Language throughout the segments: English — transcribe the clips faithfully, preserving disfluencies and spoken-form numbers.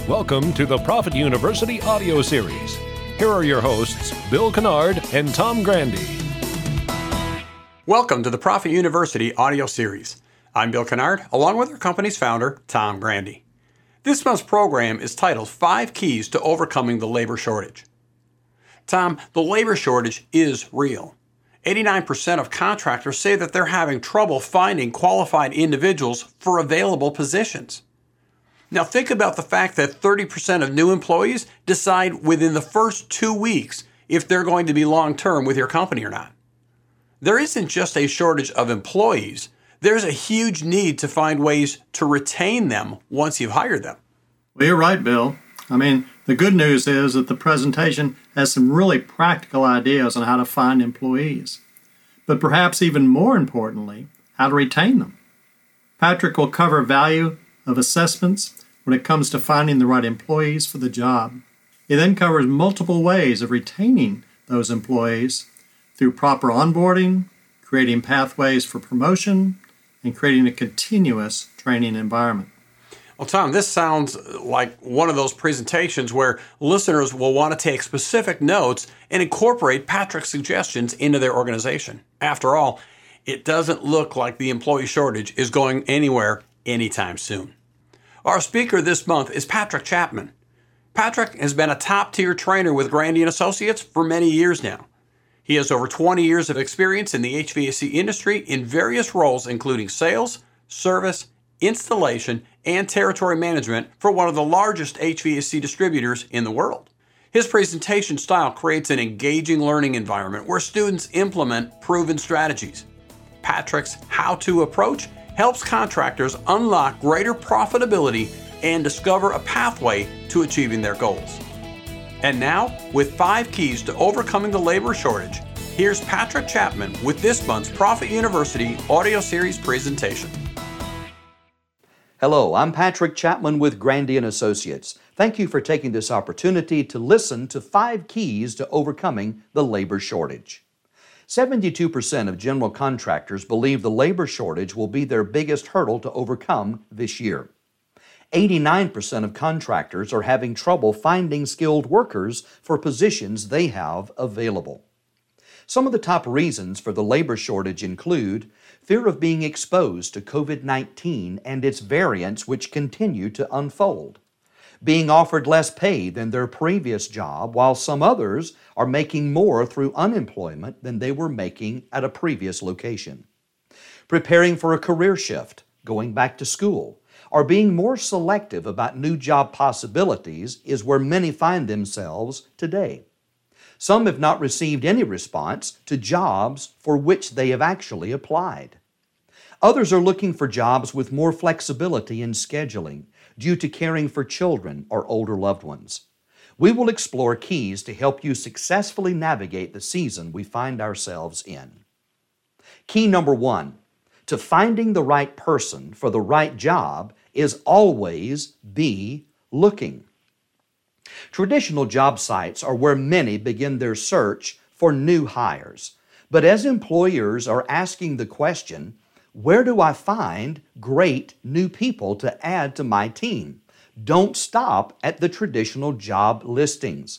Welcome to the Profit University audio series. Here are your hosts, Bill Kennard and Tom Grandy. Welcome to the Profit University audio series. I'm Bill Kennard, along with our company's founder, Tom Grandy. This month's program is titled Five Keys to Overcoming the Labor Shortage. Tom, the labor shortage is real. eighty-nine percent of contractors say that they're having trouble finding qualified individuals for available positions. Now think about the fact that thirty percent of new employees decide within the first two weeks if they're going to be long-term with your company or not. There isn't just a shortage of employees, there's a huge need to find ways to retain them once you've hired them. Well, you're right, Bill. I mean, the good news is that the presentation has some really practical ideas on how to find employees, but perhaps even more importantly, how to retain them. Patrick will cover value of assessments when it comes to finding the right employees for the job. He then covers multiple ways of retaining those employees through proper onboarding, creating pathways for promotion, and creating a continuous training environment. Well, Tom, this sounds like one of those presentations where listeners will want to take specific notes and incorporate Patrick's suggestions into their organization. After all, it doesn't look like the employee shortage is going anywhere anytime soon. Our speaker this month is Patrick Chapman. Patrick has been a top-tier trainer with Grandy and Associates for many years now. He has over twenty years of experience in the H V A C industry in various roles including sales, service, installation, and territory management for one of the largest H V A C distributors in the world. His presentation style creates an engaging learning environment where students implement proven strategies. Patrick's how-to approach helps contractors unlock greater profitability and discover a pathway to achieving their goals. And now, with five keys to overcoming the labor shortage, here's Patrick Chapman with this month's Profit University audio series presentation. Hello, I'm Patrick Chapman with Grandy and Associates. Thank you for taking this opportunity to listen to five keys to overcoming the labor shortage. seventy-two percent of general contractors believe the labor shortage will be their biggest hurdle to overcome this year. eighty-nine percent of contractors are having trouble finding skilled workers for positions they have available. Some of the top reasons for the labor shortage include fear of being exposed to covid nineteen and its variants which continue to unfold, being offered less pay than their previous job while some others are making more through unemployment than they were making at a previous location, preparing for a career shift, going back to school, or being more selective about new job possibilities is where many find themselves today. Some have not received any response to jobs for which they have actually applied. Others are looking for jobs with more flexibility in scheduling due to caring for children or older loved ones. We will explore keys to help you successfully navigate the season we find ourselves in. Key number one, to finding the right person for the right job is always be looking. Traditional job sites are where many begin their search for new hires. But as employers are asking the question, where do I find great new people to add to my team? Don't stop at the traditional job listings.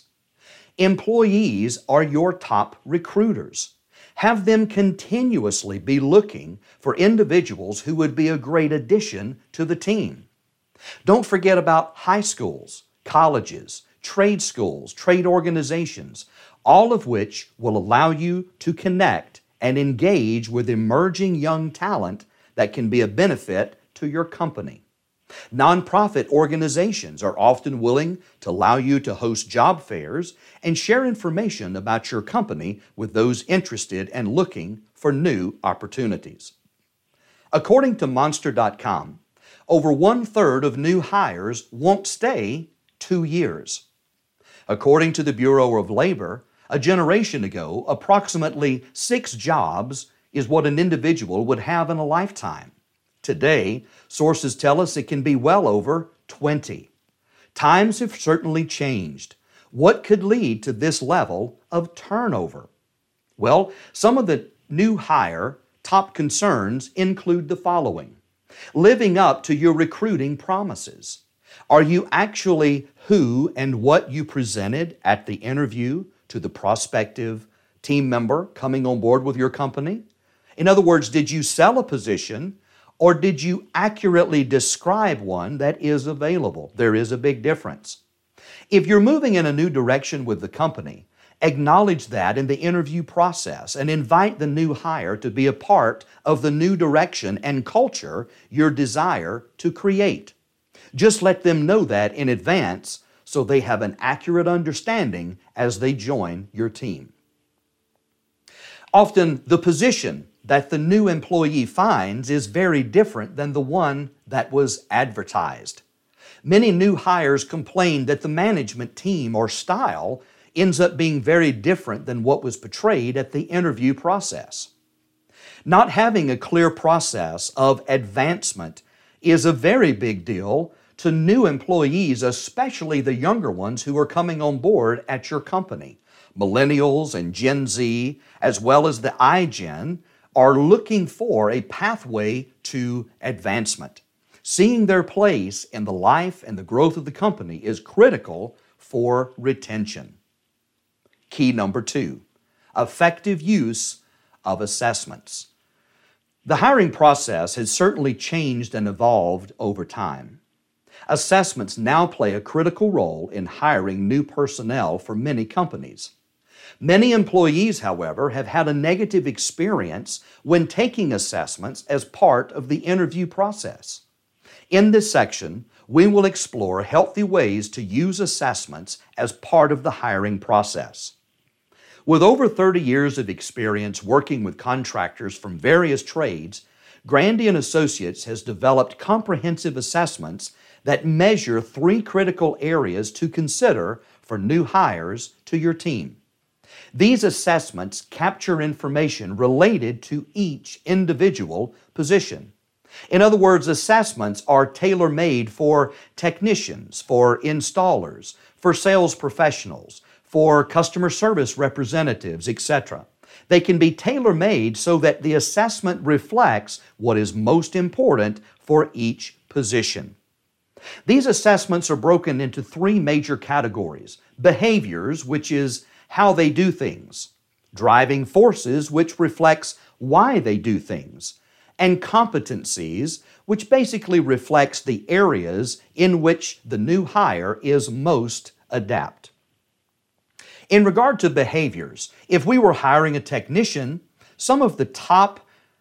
Employees are your top recruiters. Have them continuously be looking for individuals who would be a great addition to the team. Don't forget about high schools, colleges, trade schools, trade organizations, all of which will allow you to connect and engage with emerging young talent that can be a benefit to your company. Nonprofit organizations are often willing to allow you to host job fairs and share information about your company with those interested and looking for new opportunities. According to Monster dot com, over one-third of new hires won't stay two years. According to the Bureau of Labor, a generation ago, approximately six jobs is what an individual would have in a lifetime. Today, sources tell us it can be well over twenty. Times have certainly changed. What could lead to this level of turnover? Well, some of the new hire top concerns include the following. Living up to your recruiting promises. Are you actually who and what you presented at the interview to the prospective team member coming on board with your company? In other words, did you sell a position or did you accurately describe one that is available? There is a big difference. If you're moving in a new direction with the company, acknowledge that in the interview process and invite the new hire to be a part of the new direction and culture you desire to create. Just let them know that in advance so they have an accurate understanding as they join your team. Often, the position that the new employee finds is very different than the one that was advertised. Many new hires complain that the management team or style ends up being very different than what was portrayed at the interview process. Not having a clear process of advancement is a very big deal to new employees, especially the younger ones who are coming on board at your company. Millennials and Gen Z, as well as the iGen, are looking for a pathway to advancement. Seeing their place in the life and the growth of the company is critical for retention. Key number two, effective use of assessments. The hiring process has certainly changed and evolved over time. Assessments now play a critical role in hiring new personnel for many companies. Many employees, however, have had a negative experience when taking assessments as part of the interview process. In this section, we will explore healthy ways to use assessments as part of the hiring process. With over thirty years of experience working with contractors from various trades, Grandy and Associates has developed comprehensive assessments that measure three critical areas to consider for new hires to your team. These assessments capture information related to each individual position. In other words, assessments are tailor-made for technicians, for installers, for sales professionals, for customer service representatives, et cetera. They can be tailor-made so that the assessment reflects what is most important for each position. These assessments are broken into three major categories: behaviors, which is how they do things; driving forces, which reflects why they do things; and competencies, which basically reflects the areas in which the new hire is most adept. In regard to behaviors, if we were hiring a technician, some of the top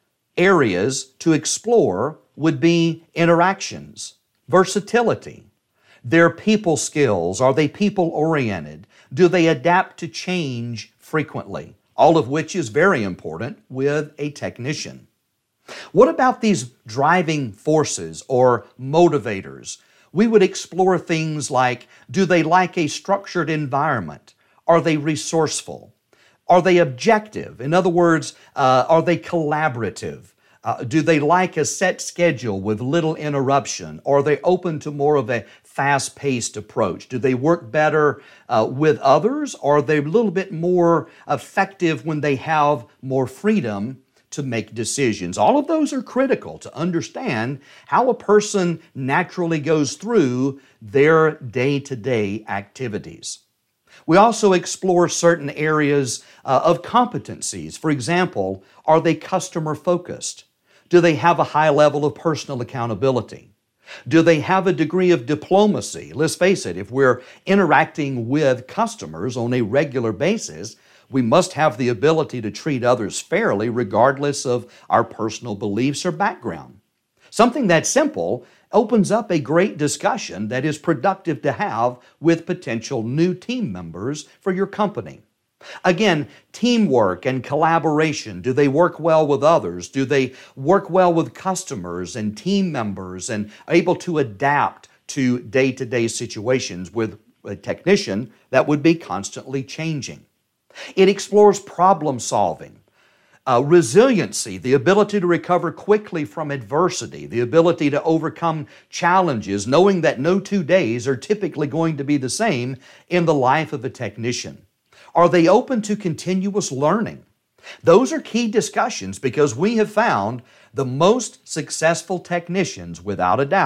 areas to explore would be interactions, versatility, their people skills. Are they people-oriented? Do they adapt to change frequently? All of which is very important with a technician. What about these driving forces or motivators? We would explore things like, do they like a structured environment? Are they resourceful? Are they objective? In other words, uh, are they collaborative? Uh, do they like a set schedule with little interruption? Or are they open to more of a fast-paced approach? Do they work better uh, with others? Or are they a little bit more effective when they have more freedom to make decisions? All of those are critical to understand how a person naturally goes through their day-to-day activities. We also explore certain areas uh, of competencies. For example, are they customer-focused? Do they have a high level of personal accountability? Do they have a degree of diplomacy? Let's face it, if we're interacting with customers on a regular basis, we must have the ability to treat others fairly regardless of our personal beliefs or background. Something that simple opens up a great discussion that is productive to have with potential new team members for your company. Again, teamwork and collaboration. Do they work well with others? Do they work well with customers and team members and able to adapt to day-to-day situations with a technician that would be constantly changing? It explores problem solving. Uh, resiliency, the ability to recover quickly from adversity, the ability to overcome challenges, knowing that no two days are typically going to be the same in the life of a technician. Are they open to continuous learning? Those are key discussions because we have found the most successful technicians, without a doubt,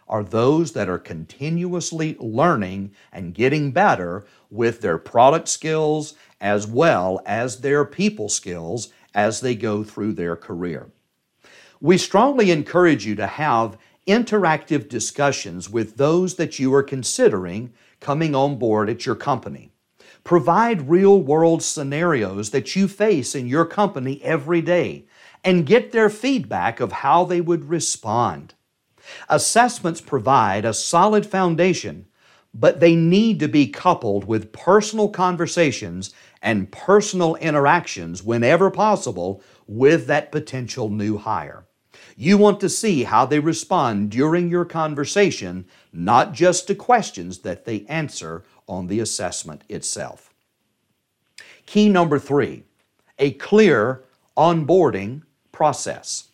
are those that are continuously learning and getting better with their product skills as well as their people skills as they go through their career. We strongly encourage you to have interactive discussions with those that you are considering coming on board at your company. Provide real-world scenarios that you face in your company every day and get their feedback of how they would respond. Assessments provide a solid foundation, but they need to be coupled with personal conversations and personal interactions whenever possible with that potential new hire. You want to see how they respond during your conversation, not just to questions that they answer on the assessment itself. Key number three, a clear onboarding process.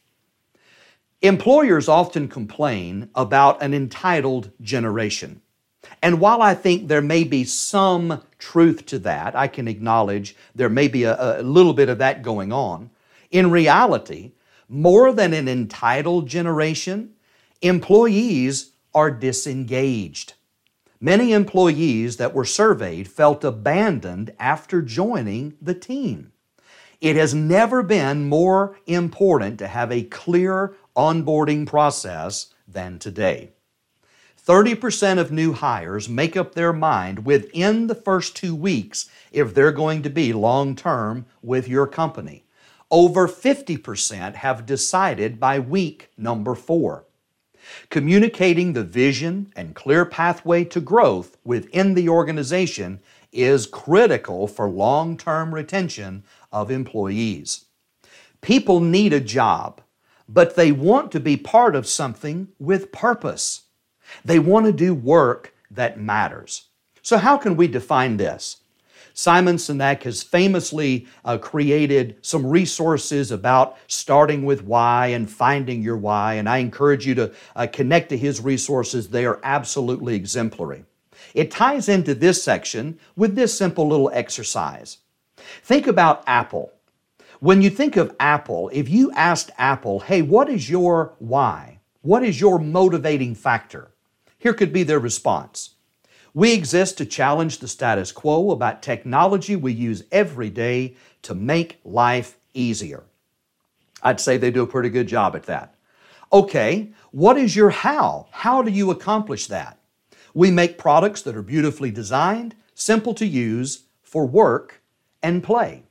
Employers often complain about an entitled generation. And while I think there may be some truth to that, I can acknowledge there may be a, a little bit of that going on. In reality, more than an entitled generation, employees are disengaged. Many employees that were surveyed felt abandoned after joining the team. It has never been more important to have a clear onboarding process than today. thirty percent of new hires make up their mind within the first two weeks if they're going to be long-term with your company. Over fifty percent have decided by week number four. Communicating the vision and clear pathway to growth within the organization is critical for long-term retention of employees. People need a job, but they want to be part of something with purpose. They want to do work that matters. So how can we define this? Simon Sinek has famously uh, created some resources about starting with why and finding your why, and I encourage you to uh, connect to his resources. They are absolutely exemplary. It ties into this section with this simple little exercise. Think about Apple. When you think of Apple, if you asked Apple, hey, what is your why? What is your motivating factor? Here could be their response. We exist to challenge the status quo about technology we use every day to make life easier. I'd say they do a pretty good job at that. Okay, what is your how? How do you accomplish that? We make products that are beautifully designed, simple to use, for work and play.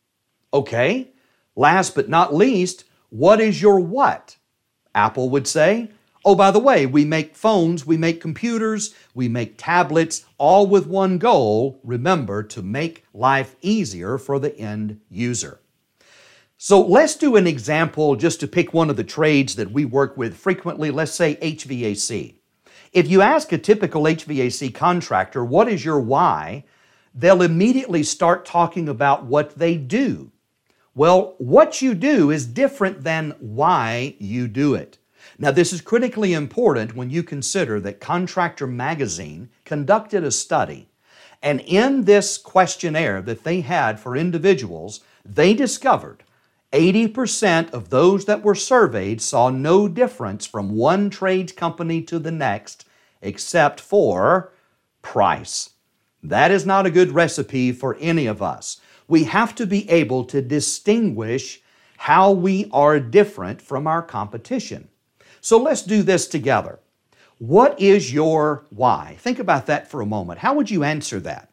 Okay, last but not least, what is your what? Apple would say, oh, by the way, we make phones, we make computers, we make tablets, all with one goal, remember, to make life easier for the end user. So let's do an example just to pick one of the trades that we work with frequently, let's say H V A C. If you ask a typical H V A C contractor, what is your why? They'll immediately start talking about what they do. Well, what you do is different than why you do it. Now, this is critically important when you consider that Contractor Magazine conducted a study, and in this questionnaire that they had for individuals, they discovered eighty percent of those that were surveyed saw no difference from one trade company to the next except for price. That is not a good recipe for any of us. We have to be able to distinguish how we are different from our competition. So let's do this together. What is your why? Think about that for a moment. How would you answer that?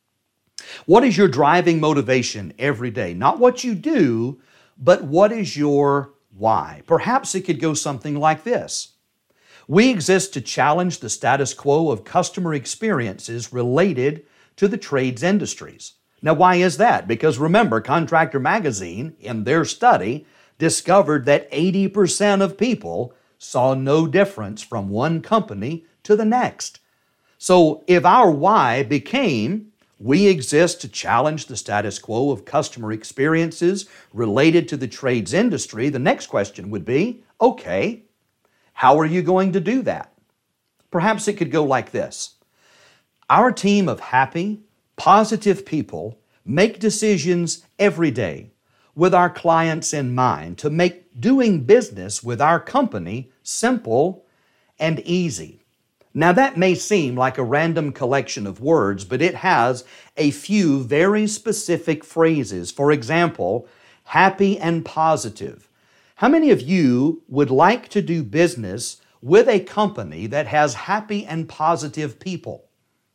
What is your driving motivation every day? Not what you do, but what is your why? Perhaps it could go something like this. We exist to challenge the status quo of customer experiences related to the trades industries. Now, why is that? Because remember, Contractor Magazine, in their study, discovered that eighty percent of people saw no difference from one company to the next. So if our why became, we exist to challenge the status quo of customer experiences related to the trades industry, the next question would be, okay, how are you going to do that? Perhaps it could go like this. Our team of happy, positive people make decisions every day with our clients in mind to make doing business with our company simple and easy. Now that may seem like a random collection of words, but it has a few very specific phrases. For example, happy and positive. How many of you would like to do business with a company that has happy and positive people?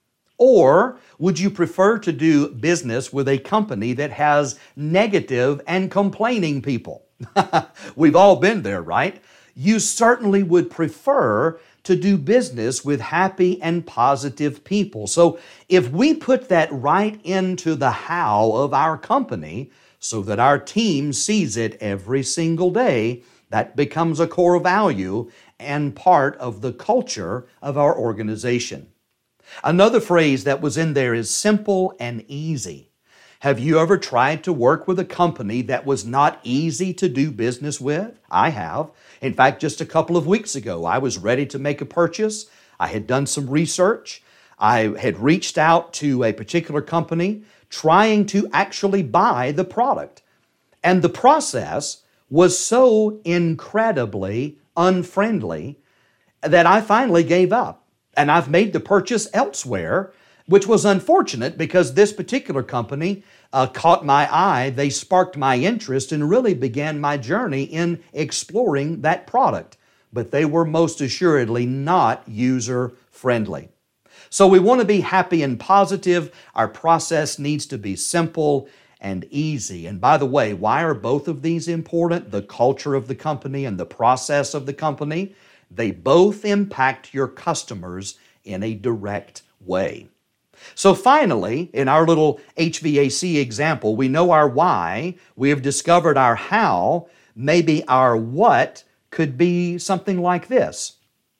Or would you prefer to do business with a company that has negative and complaining people? We've all been there, right? You certainly would prefer to do business with happy and positive people. So if we put that right into the how of our company so that our team sees it every single day, that becomes a core value and part of the culture of our organization. Another phrase that was in there is simple and easy. Have you ever tried to work with a company that was not easy to do business with? I have. In fact, just a couple of weeks ago, I was ready to make a purchase. I had done some research. I had reached out to a particular company trying to actually buy the product. And the process was so incredibly unfriendly that I finally gave up. And I've made the purchase elsewhere, which was unfortunate because this particular company uh, caught my eye. They sparked my interest and really began my journey in exploring that product. But they were most assuredly not user-friendly. So we want to be happy and positive. Our process needs to be simple and easy. And by the way, why are both of these important? The culture of the company and the process of the company. They both impact your customers in a direct way. So finally, in our little H V A C example, we know our why, we have discovered our how, maybe our what could be something like this.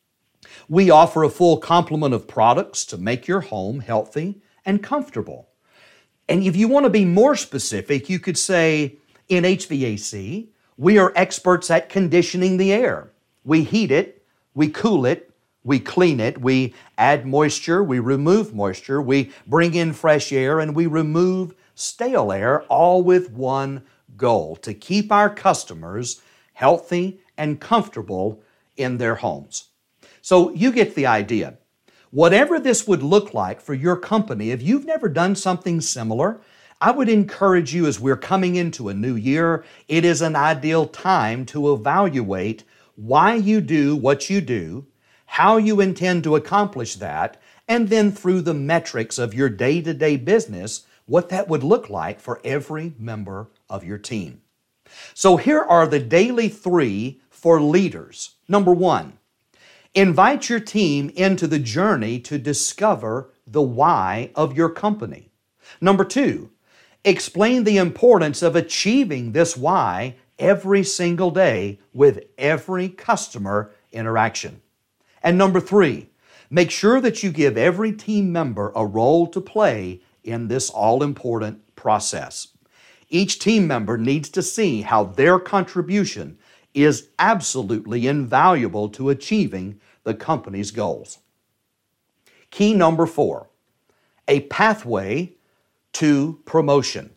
We offer a full complement of products to make your home healthy and comfortable. And if you want to be more specific, you could say, in H V A C, we are experts at conditioning the air. We heat it, we cool it, we clean it, we add moisture, we remove moisture, we bring in fresh air, and we remove stale air, all with one goal, to keep our customers healthy and comfortable in their homes. So you get the idea. Whatever this would look like for your company, if you've never done something similar, I would encourage you as we're coming into a new year, it is an ideal time to evaluate why you do what you do, how you intend to accomplish that, and then through the metrics of your day-to-day business, what that would look like for every member of your team. So here are the daily three for leaders. Number one, invite your team into the journey to discover the why of your company. Number two, explain the importance of achieving this why every single day with every customer interaction. And number three, make sure that you give every team member a role to play in this all-important process. Each team member needs to see how their contribution is absolutely invaluable to achieving the company's goals. Key number four, a pathway to promotion.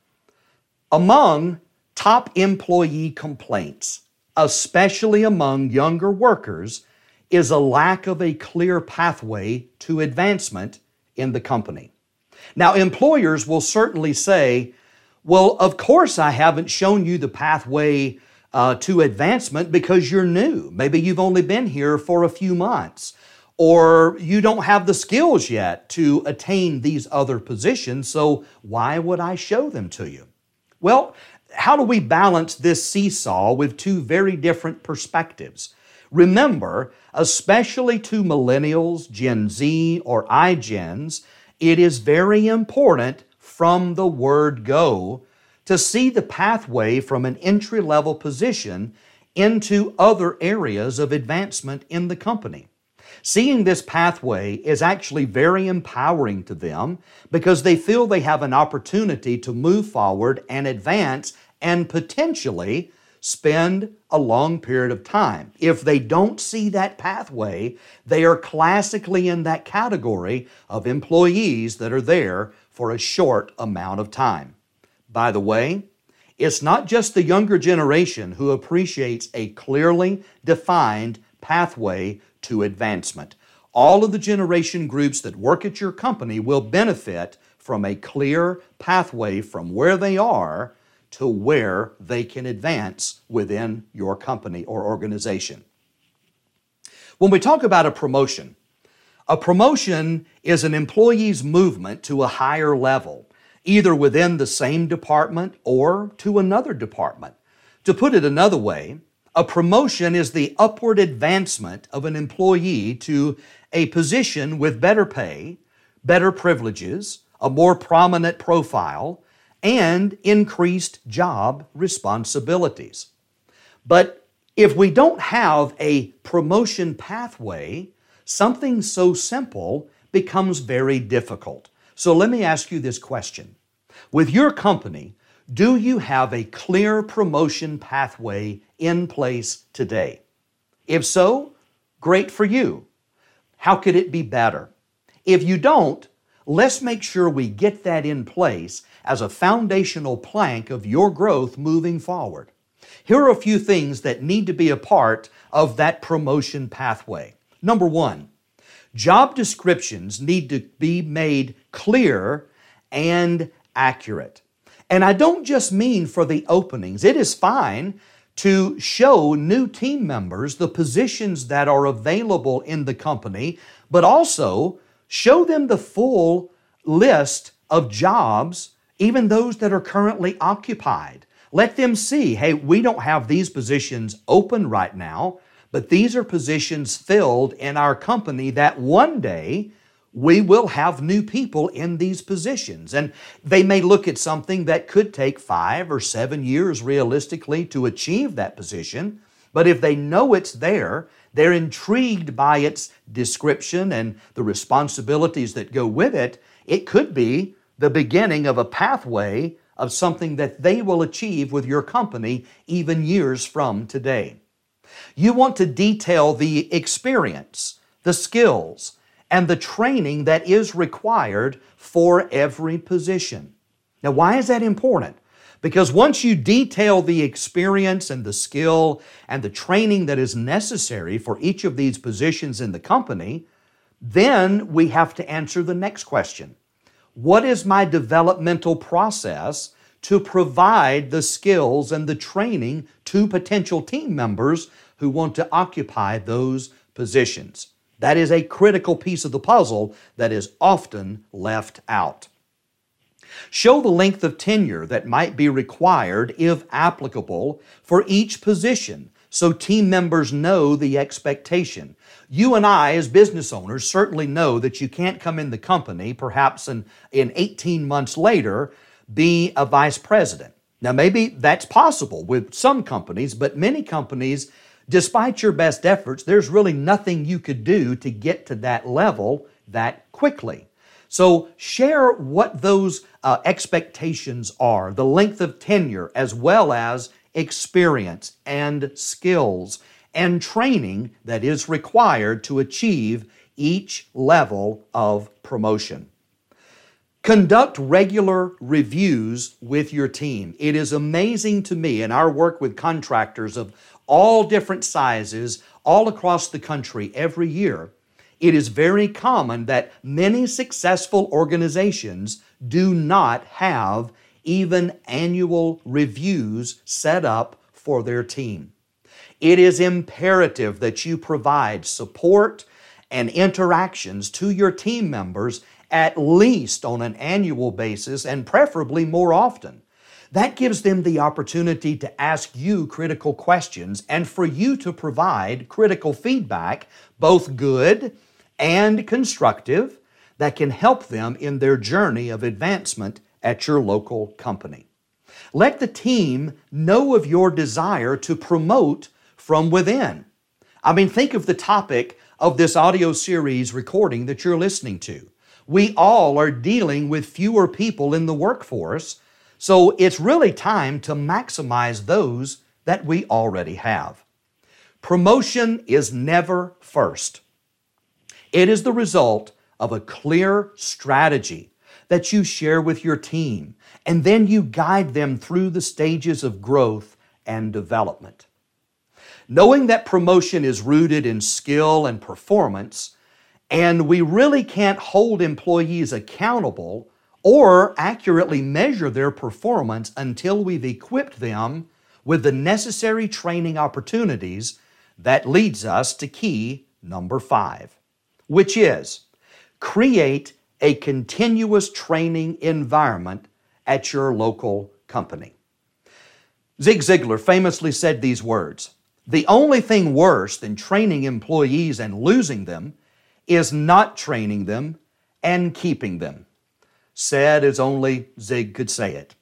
Among top employee complaints, especially among younger workers, is a lack of a clear pathway to advancement in the company. Now, employers will certainly say, well, of course I haven't shown you the pathway uh, to advancement because you're new. Maybe you've only been here for a few months, or you don't have the skills yet to attain these other positions, so why would I show them to you? Well, how do we balance this seesaw with two very different perspectives? Remember, especially to millennials, Gen Z, or iGens, it is very important from the word go to see the pathway from an entry-level position into other areas of advancement in the company. Seeing this pathway is actually very empowering to them because they feel they have an opportunity to move forward and advance and potentially spend a long period of time. If they don't see that pathway, they are classically in that category of employees that are there for a short amount of time. By the way, it's not just the younger generation who appreciates a clearly defined pathway to advancement. All of the generation groups that work at your company will benefit from a clear pathway from where they are to where they can advance within your company or organization. When we talk about a promotion, a promotion is an employee's movement to a higher level, either within the same department or to another department. To put it another way, a promotion is the upward advancement of an employee to a position with better pay, better privileges, a more prominent profile, and increased job responsibilities. But if we don't have a promotion pathway, something so simple becomes very difficult. So let me ask you this question. With your company, do you have a clear promotion pathway in place today? If so, great for you. How could it be better? If you don't, let's make sure we get that in place as a foundational plank of your growth moving forward. Here are a few things that need to be a part of that promotion pathway. Number one, job descriptions need to be made clear and accurate. And I don't just mean for the openings. It is fine to show new team members the positions that are available in the company, but also show them the full list of jobs, even those that are currently occupied. Let them see, hey, we don't have these positions open right now, but these are positions filled in our company that one day we will have new people in these positions. And they may look at something that could take five or seven years realistically to achieve that position, but if they know it's there, they're intrigued by its description and the responsibilities that go with it, it could be the beginning of a pathway of something that they will achieve with your company even years from today. You want to detail the experience, the skills, and the training that is required for every position. Now, why is that important? Because once you detail the experience and the skill and the training that is necessary for each of these positions in the company, then we have to answer the next question. What is my developmental process to provide the skills and the training to potential team members who want to occupy those positions? That is a critical piece of the puzzle that is often left out. Show the length of tenure that might be required, if applicable, for each position so team members know the expectation. You and I, as business owners, certainly know that you can't come in the company, perhaps in, in eighteen months later, be a vice president. Now, maybe that's possible with some companies, but many companies, despite your best efforts, there's really nothing you could do to get to that level that quickly. So share what those uh, expectations are, the length of tenure, as well as experience and skills and training that is required to achieve each level of promotion. Conduct regular reviews with your team. It is amazing to me in our work with contractors of all different sizes all across the country every year. It is very common that many successful organizations do not have even annual reviews set up for their team. It is imperative that you provide support and interactions to your team members at least on an annual basis and preferably more often. That gives them the opportunity to ask you critical questions and for you to provide critical feedback, both good and constructive, that can help them in their journey of advancement at your local company. Let the team know of your desire to promote from within. I mean, think of the topic of this audio series recording that you're listening to. We all are dealing with fewer people in the workforce, so it's really time to maximize those that we already have. Promotion is never first. It is the result of a clear strategy that you share with your team, and then you guide them through the stages of growth and development. Knowing that promotion is rooted in skill and performance, and we really can't hold employees accountable or accurately measure their performance until we've equipped them with the necessary training opportunities, that leads us to key number five, which is create a continuous training environment at your local company. Zig Ziglar famously said these words: "The only thing worse than training employees and losing them is not training them and keeping them." Said as only Zig could say it.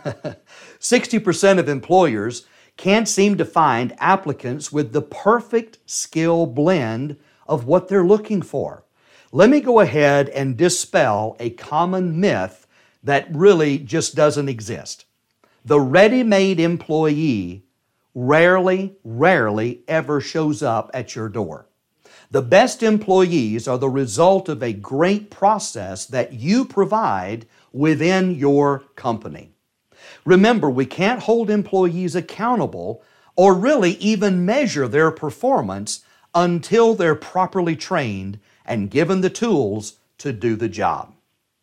sixty percent of employers can't seem to find applicants with the perfect skill blend of what they're looking for. Let me go ahead and dispel a common myth that really just doesn't exist. The ready-made employee rarely, rarely ever shows up at your door. The best employees are the result of a great process that you provide within your company. Remember, we can't hold employees accountable or really even measure their performance until they're properly trained and given the tools to do the job.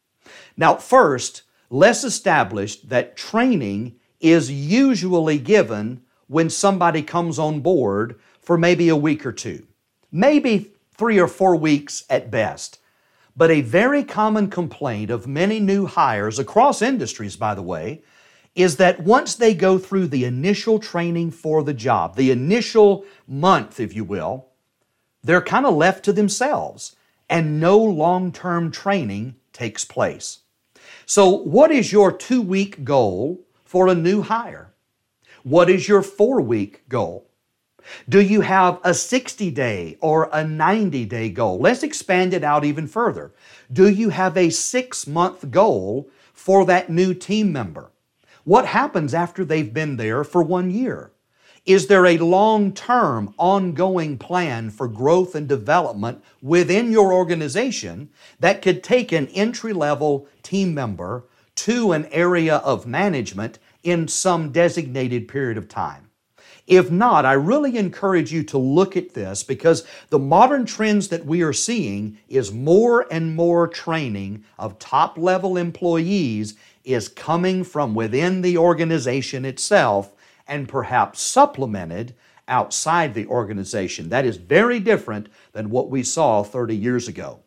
Now, first, let's establish that training is usually given when somebody comes on board for maybe a week or two, maybe three or four weeks at best. But a very common complaint of many new hires across industries, by the way, is that once they go through the initial training for the job, the initial month, if you will, they're kind of left to themselves and no long-term training takes place. So what is your two-week goal for a new hire? What is your four-week goal? Do you have a sixty-day or a ninety-day goal? Let's expand it out even further. Do you have a six-month goal for that new team member? What happens after they've been there for one year? Is there a long-term, ongoing plan for growth and development within your organization that could take an entry-level team member to an area of management in some designated period of time? If not, I really encourage you to look at this, because the modern trends that we are seeing is more and more training of top-level employees is coming from within the organization itself and perhaps supplemented outside the organization. That is very different than what we saw thirty years ago.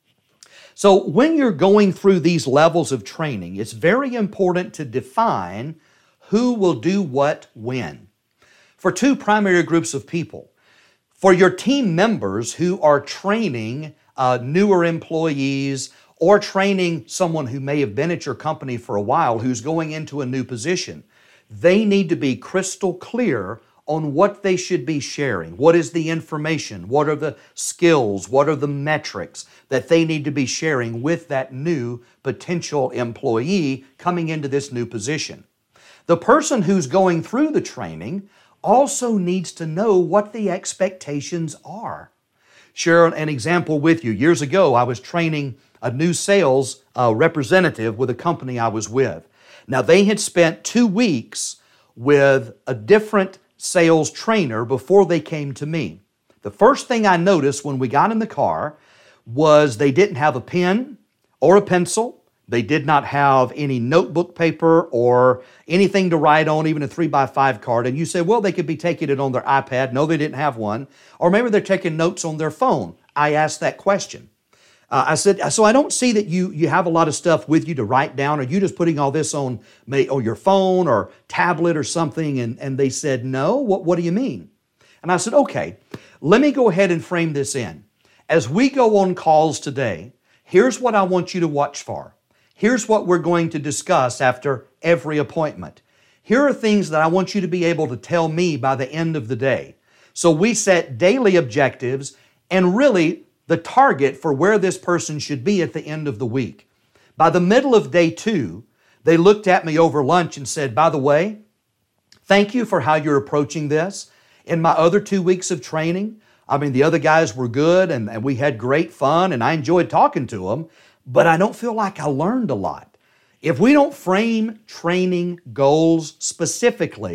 So when you're going through these levels of training, it's very important to define who will do what when. For two primary groups of people. For your team members who are training uh, newer employees or training someone who may have been at your company for a while who's going into a new position, they need to be crystal clear on what they should be sharing. What is the information? What are the skills? What are the metrics that they need to be sharing with that new potential employee coming into this new position? The person who's going through the training also needs to know what the expectations are. Share an example with you. Years ago, I was training a new sales uh, representative with a company I was with. Now, they had spent two weeks with a different sales trainer before they came to me. The first thing I noticed when we got in the car was they didn't have a pen or a pencil. They did not have any notebook paper or anything to write on, even a three by five card. And you say, well, they could be taking it on their iPad. No, they didn't have one. Or maybe they're taking notes on their phone. I asked that question. Uh, I said, so I don't see that you, you have a lot of stuff with you to write down. Are you just putting all this on, on your phone or tablet or something? And, and they said, no. What, what do you mean? And I said, okay, let me go ahead and frame this in. As we go on calls today, here's what I want you to watch for. Here's what we're going to discuss after every appointment. Here are things that I want you to be able to tell me by the end of the day. So we set daily objectives and really the target for where this person should be at the end of the week. By the middle of day two, they looked at me over lunch and said, by the way, thank you for how you're approaching this. In my other two weeks of training, I mean, the other guys were good and, and we had great fun and I enjoyed talking to them, but I don't feel like I learned a lot. If we don't frame training goals specifically,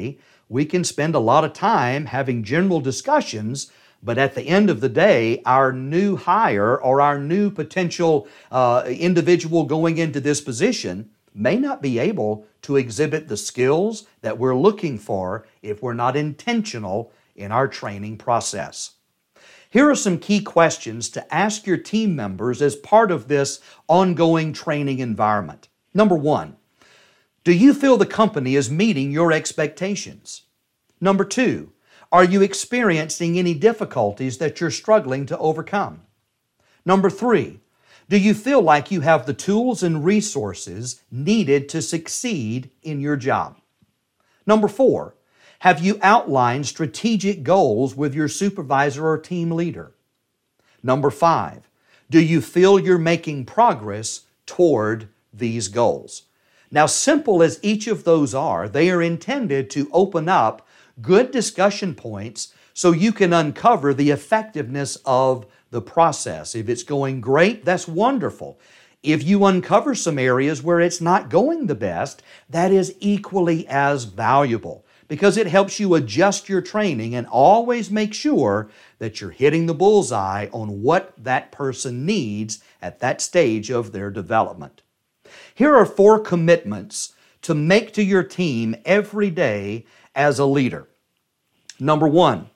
We can spend a lot of time having general discussions, but at the end of the day, our new hire or our new potential uh, individual going into this position may not be able to exhibit the skills that we're looking for if we're not intentional in our training process. Here are some key questions to ask your team members as part of this ongoing training environment. Number one, do you feel the company is meeting your expectations? Number two, are you experiencing any difficulties that you're struggling to overcome? Number three, do you feel like you have the tools and resources needed to succeed in your job? Number four, have you outlined strategic goals with your supervisor or team leader? Number five, do you feel you're making progress toward these goals? Now, simple as each of those are, they are intended to open up good discussion points so you can uncover the effectiveness of the process. If it's going great, that's wonderful. If you uncover some areas where it's not going the best, that is equally as valuable because it helps you adjust your training and always make sure that you're hitting the bullseye on what that person needs at that stage of their development. Here are four commitments to make to your team every day as a leader. Number one,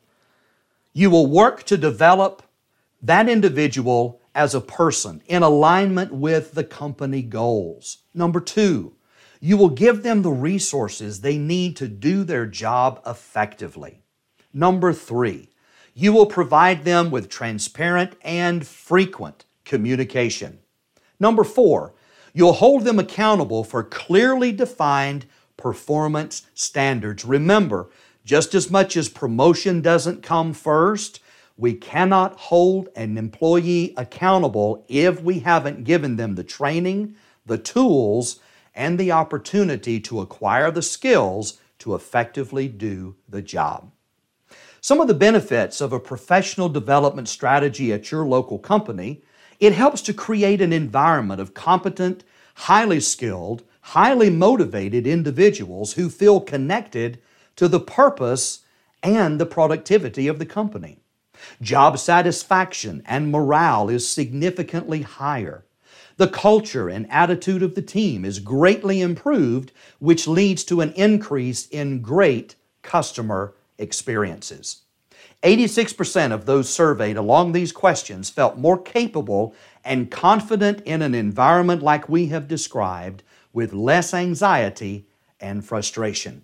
you will work to develop that individual as a person in alignment with the company goals. Number two, you will give them the resources they need to do their job effectively. Number three, you will provide them with transparent and frequent communication. Number four, you'll hold them accountable for clearly defined performance standards. Remember, just as much as promotion doesn't come first, we cannot hold an employee accountable if we haven't given them the training, the tools, and the opportunity to acquire the skills to effectively do the job. Some of the benefits of a professional development strategy at your local company, it helps to create an environment of competent, highly skilled, highly motivated individuals who feel connected to the purpose and the productivity of the company. Job satisfaction and morale is significantly higher. The culture and attitude of the team is greatly improved, which leads to an increase in great customer experiences. eighty-six percent of those surveyed along these questions felt more capable and confident in an environment like we have described, with less anxiety and frustration.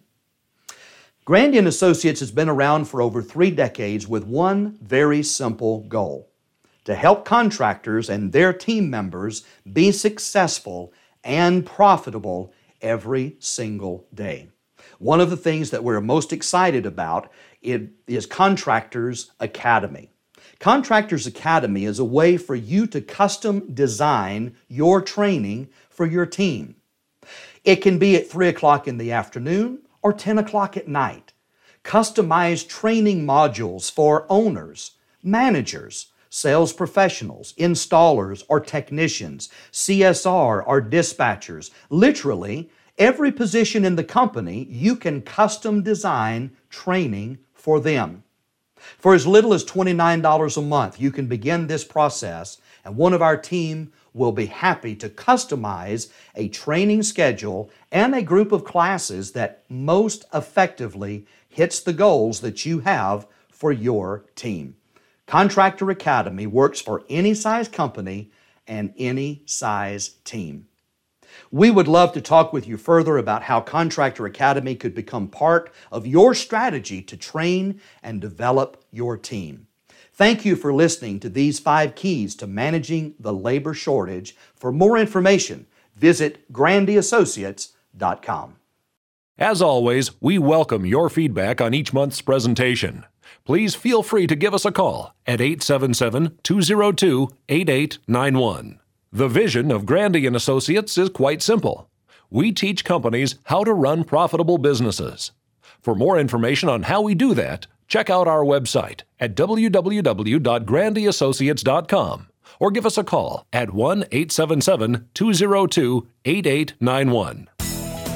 Grandy and Associates has been around for over three decades with one very simple goal: to help contractors and their team members be successful and profitable every single day. One of the things that we're most excited about is Contractors Academy. Contractors Academy is a way for you to custom design your training for your team. It can be at three o'clock in the afternoon or ten o'clock at night. Customized training modules for owners, managers, sales professionals, installers or technicians, C S R or dispatchers. Literally, every position in the company, you can custom design training for them. For as little as twenty-nine dollars a month, you can begin this process, and one of our team will be happy to customize a training schedule and a group of classes that most effectively hits the goals that you have for your team. Contractor Academy works for any size company and any size team. We would love to talk with you further about how Contractor Academy could become part of your strategy to train and develop your team. Thank you for listening to these five keys to managing the labor shortage. For more information, visit Grandy Associates dot com. As always, we welcome your feedback on each month's presentation. Please feel free to give us a call at eight seven seven, two zero two, eight eight nine one. The vision of Grandy and Associates is quite simple. We teach companies how to run profitable businesses. For more information on how we do that, check out our website at w w w dot grandy associates dot com or give us a call at one eight seven seven, two zero two, eight eight nine one.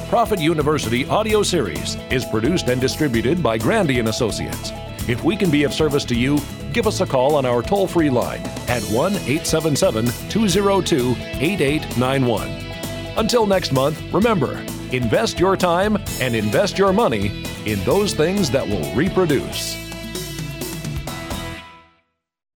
Profit University audio series is produced and distributed by Grandy and Associates. If we can be of service to you, give us a call on our toll-free line at one eight seven seven, two zero two, eight eight nine one. Until next month, remember, invest your time and invest your money in those things that will reproduce.